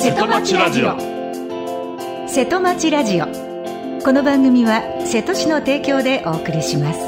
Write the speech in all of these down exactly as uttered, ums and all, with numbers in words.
瀬戸町ラジオ。瀬戸町ラジオ、この番組は瀬戸市の提供でお送りします。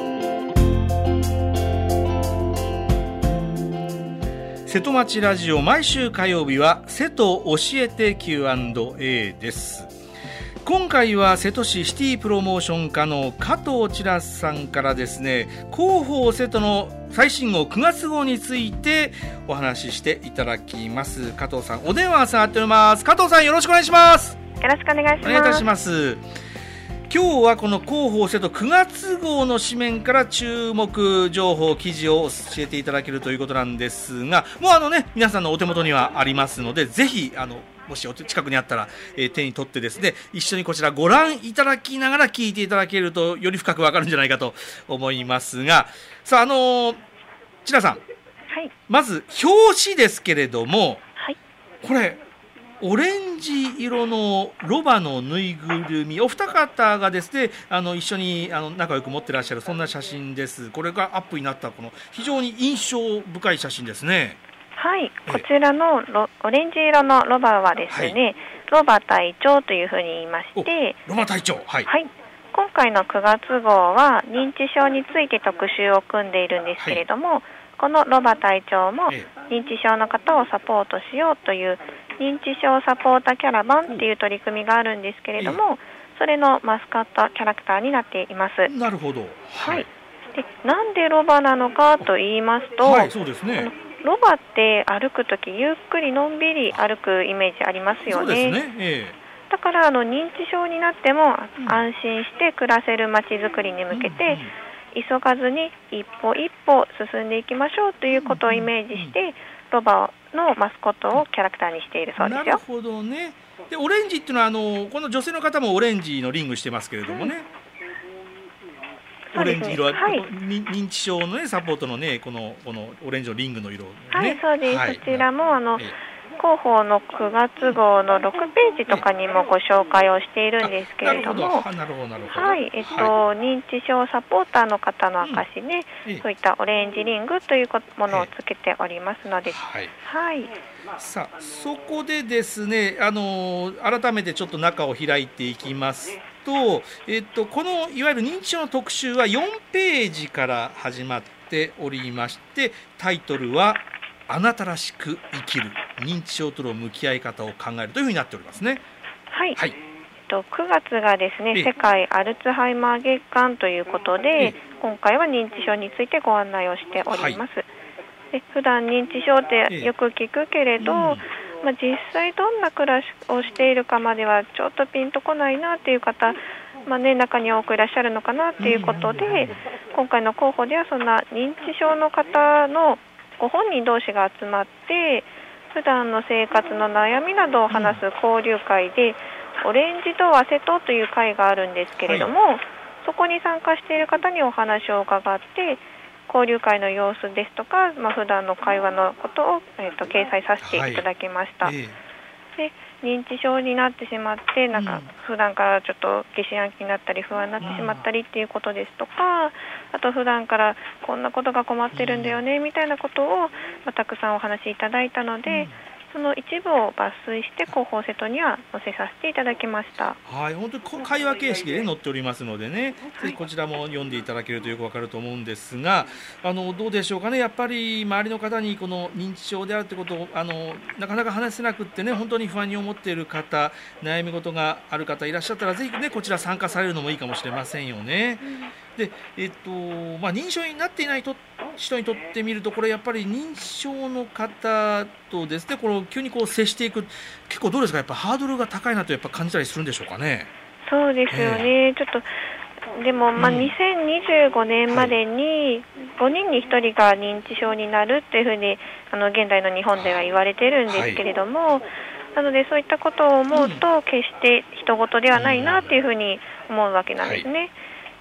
瀬戸町ラジオ、毎週火曜日は瀬戸教えて キューアンドエー です。今回は瀬戸市シティプロモーション課の加藤千良さんからですね、広報瀬戸の最新号くがつ号についてお話ししていただきます。加藤さん、お電話つながっております。加藤さん、よろしくお願いします。 よろしくお願いします。 お願いいたします。今日はこの広報瀬戸くがつ号の紙面から注目情報記事を教えていただけるということなんですが、もうあのね、皆さんのお手元にはありますので、ぜひあのもしお近くにあったら、えー、手に取ってですね、一緒にこちらご覧いただきながら聞いていただけるとより深くわかるんじゃないかと思いますが、さあ、あのー、千良さん、 はい、 まず表紙ですけれども、 はい、 これオレンジ色のロバのぬいぐるみ、お二方がですね、あの一緒にあの仲良く持ってらっしゃる、そんな写真です。これがアップになったこの非常に印象深い写真ですね。 はい、こちらのロオレンジ色のロバはですね、はい、ロバ隊長というふうに言いまして、 ロバ隊長、はい、 はい、今回のくがつ号は認知症について特集を組んでいるんですけれども、はい、このロバ隊長も認知症の方をサポートしようという認知症サポーターキャラバンっていう取り組みがあるんですけれども、それのマスコットキャラクターになっています。 なるほど、 はい、でなんでロバなのかと言いますと、 はい、そうですね、 ロバって歩くときゆっくりのんびり歩くイメージありますよね。 そうですね、えー、だからあの認知症になっても安心して暮らせる街づくりに向けて、うんうん、急がずに一歩一歩進んでいきましょうということをイメージして、うんうん、ロバのマスコットをキャラクターにしているそうですよ。 なるほどね。でオレンジっていうのはあのこの女性の方もオレンジのリングしてますけれどもね、うん、オレンジ色は、はい、認知症の、ね、サポートのね、この、このオレンジのリングの色、ね、 はい、そうです、はい、そちらもあの、ええ広報のくがつ号のろくページとかにもご紹介をしているんですけれども、はい、えっと、はい、認知症サポーターの方の証ね、うん、そういったオレンジリングというものをつけておりますので、はい、はい、 さあそこでですね、あの改めてちょっと中を開いていきますと、えっと、このいわゆる認知症の特集はよんページから始まっておりまして、タイトルはあなたらしく生きる認知症との向き合い方を考えるというふうになっておりますね。 はい、はい、えっと、くがつがですね、世界アルツハイマー月間ということで、今回は認知症についてご案内をしております。はい、で普段認知症ってよく聞くけれど、うん、まあ、実際どんな暮らしをしているかまではちょっとピンとこないなっていう方、まあね、中に多くいらっしゃるのかなっていうことで、今回の広報ではそんな認知症の方のご本人同士が集まって普段の生活の悩みなどを話す交流会で、うん、オレンジとは瀬戸という会があるんですけれども、はい、そこに参加している方にお話を伺って交流会の様子ですとか、まあ、普段の会話のことを、えー、と掲載させていただきました。はい、えーで認知症になってしまってなんか普段からちょっと疑心暗鬼になったり不安になってしまったりっていうことですとか、あと普段からこんなことが困ってるんだよねみたいなことを、まあ、たくさんお話しいただいたので、その一部を抜粋して広報瀬戸には載せさせていただきました。 はい、本当に会話形式で、ね、載っておりますのでね、ぜひこちらも読んでいただけるとよくわかると思うんですが、あのどうでしょうかね、やっぱり周りの方にこの認知症であるということをあのなかなか話せなくってね、本当に不安に思っている方、悩み事がある方いらっしゃったら、ぜひねこちら参加されるのもいいかもしれませんよね。うん、でえっとまあ、認知症になっていないと人にとってみると、これやっぱり認知症の方とですね、この急にこう接していく、結構どうですか、やっぱハードルが高いなとやっぱ感じたりするんでしょうかね。 そうですよね、えー、ちょっとでも、まあ、にせんにじゅうごねんまでにごにんにひとりが認知症になるっていうふうにあの現代の日本では言われてるんですけれども、はい、なのでそういったことを思うと、うん、決して人事ではないなっていうふうに思うわけなんですね。はい、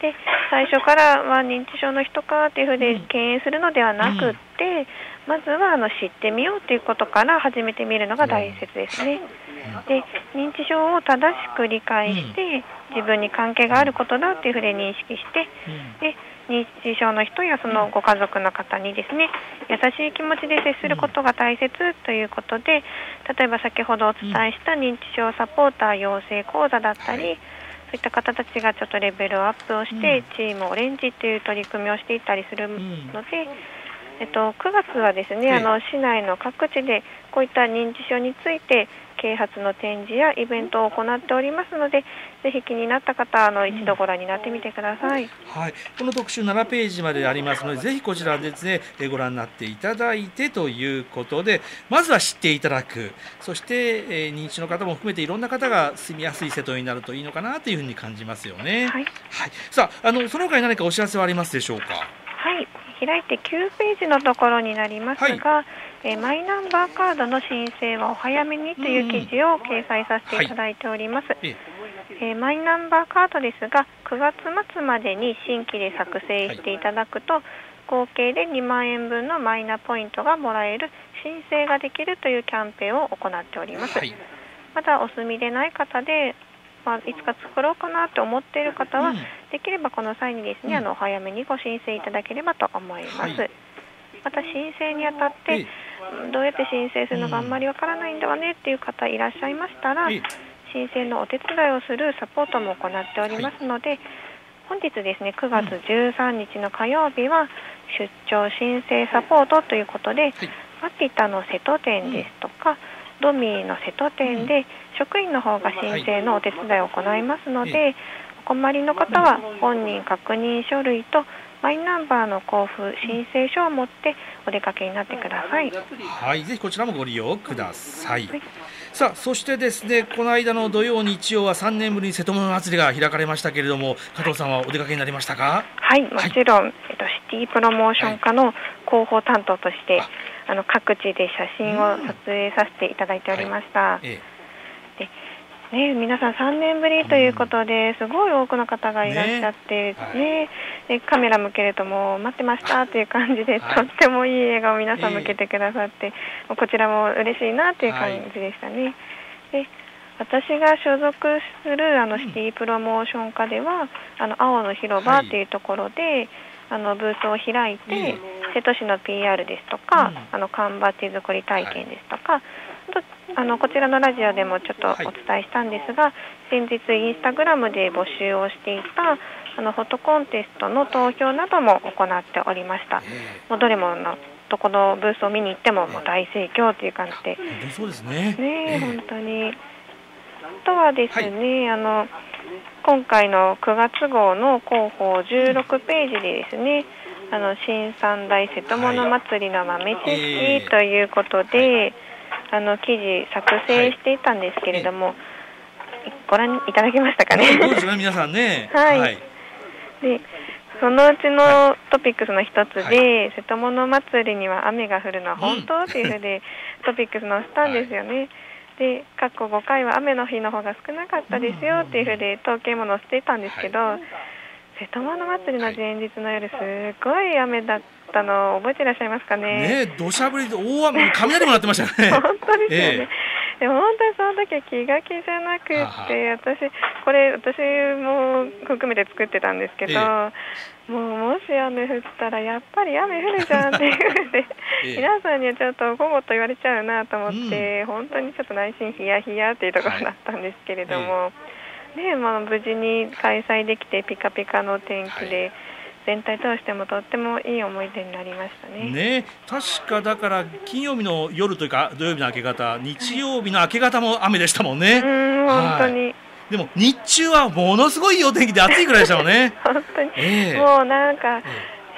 で最初からは認知症の人かというふうで敬遠するのではなくって、うん、まずはあの知ってみようということから始めてみるのが大切ですね。で認知症を正しく理解して、うん、自分に関係があることだというふうに認識して、うん、で認知症の人やそのご家族の方にですね、優しい気持ちで接することが大切ということで、例えば先ほどお伝えした認知症サポーター養成講座だったり、うん、そういった方たちがちょっとレベルアップをして、うん、チームオレンジという取り組みをしていたりするので、うんえっと、くがつはですね、あの市内の各地でこういった認知症について啓発の展示やイベントを行っておりますので、ぜひ気になった方、あの一度ご覧になってみてください、うんはい、この特集ななページまでありますので、ぜひこちらでですね、ご覧になっていただいてということで、まずは知っていただく、そして、えー、認知症の方も含めていろんな方が住みやすい瀬戸になるといいのかなというふうに感じますよね。はい、はい、さあ、あのその他に何かお知らせはありますでしょうか。 はい、開いてきゅうページのところになりますが、はいえー、マイナンバーカードの申請はお早めにという記事を掲載させていただいております、はいええー、マイナンバーカードですがくがつ末までに新規で作成していただくと、はい、合計でにまんえんぶんのマイナポイントがもらえる申請ができるというキャンペーンを行っております、はい、まだお住みでない方でまあ、いつか作ろうかなと思っている方は、うん、できればこの際にですね、うん、あのお早めにご申請いただければと思います、はい、また申請にあたって、えどうやって申請するのかあんまりわからないんだわねっていう方いらっしゃいましたら、え申請のお手伝いをするサポートも行っておりますので、はい、本日ですねくがつじゅうさんにちの火曜日は出張申請サポートということで、はい、マピタの瀬戸店ですとか、うんドミーの瀬戸店で職員の方が申請のお手伝いを行いますので、はい、お困りの方は本人確認書類とマイナンバーの交付申請書を持ってお出かけになってください。 はい、ぜひこちらもご利用ください、はい、さあそしてですねこの間の土曜日曜はさんねんぶりに瀬戸物祭りが開かれましたけれども、加藤さんはお出かけになりましたか。 はい、もちろん、はい、えっと、シティプロモーション課の広報担当として、はい、あの各地で写真を撮影させていただいておりました、うんはいええでね、皆さんさんねんぶりということですごい多くの方がいらっしゃって、ねねでカメラ向けるともう待ってましたという感じで、はい、とってもいい笑顔を皆さん向けてくださって、えー、こちらも嬉しいなという感じでしたね、はい、で私が所属するあのシティプロモーション課では、うん、あの青の広場というところで、はい、あのブースを開いて、えー、瀬戸市の ピーアール ですとか、うん、あの缶バッジ作り体験ですとか、はいあのこちらのラジオでもちょっとお伝えしたんですが、はい、先日インスタグラムで募集をしていたあのフォトコンテストの投票なども行っておりました、えー、もうどれものどこのブースを見に行ってももう大盛況という感じで、 えー、そうですね、 ね、えー、本当にあとはですね、はい、あの今回のくがつ号の広報じゅうろくページでですね、あの新三大瀬戸物祭りの豆知識ということで、はいえーあの記事作成していたんですけれども、はい、ご覧いただけましたかね。 どうですか皆さんね。 はい、はい、でそのうちのトピックスの一つで、はい、瀬戸物祭りには雨が降るのは本当、うん、っていうふうでトピックス載せたんですよね、はい、で過去ごかいは雨の日の方が少なかったですよっていうふうで統計も載せていたんですけど、はい、瀬戸物祭りの前日の夜すごい雨だったのを覚えていらっしゃいますかね。 ね、土砂降りで大雨雷も鳴ってましたね。 本当ですよね、えー、でも本当にその時は気が気じゃなくて、私これ私も含めて作ってたんですけど、えー、もうもし雨降ったらやっぱり雨降るじゃんっていうふうで、えー、皆さんにはちょっと午後と言われちゃうなと思って、うん、本当にちょっと内心ヒヤヒヤっていうところだったんですけれども、はいえーねまあ、無事に開催できてピカピカの天気で、はい全体通してもとってもいい思い出になりましたね。 ね、確かだから金曜日の夜というか土曜日の明け方、日曜日の明け方も雨でしたもんね。 うん本当に、 はい、でも日中はものすごいいいお天気で暑いくらいでしたもんね。 本当に、えー、もうなんか、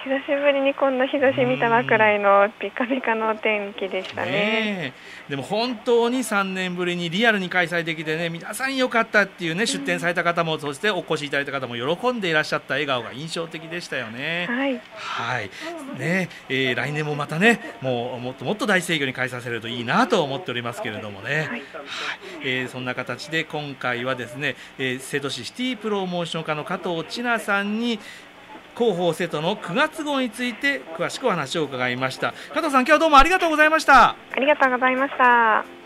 久しぶりにこんな日差し見たなくらいのピカピカの天気でしたね。 ねでも本当にさんねんぶりにリアルに開催できてね、皆さん良かったっていうね、出展された方も、そしてお越しいただいた方も喜んでいらっしゃった笑顔が印象的でしたよね。 はい、 はいねえー、来年もまたね、もうもっともっと大盛況に開催されるといいなと思っておりますけれどもね、はいはいえー、そんな形で今回はですね、えー、瀬戸市シティプロモーション課の加藤千奈さんに広報瀬戸のくがつ号について詳しくお話を伺いました。加藤さん、今日はどうもありがとうございました。 ありがとうございました。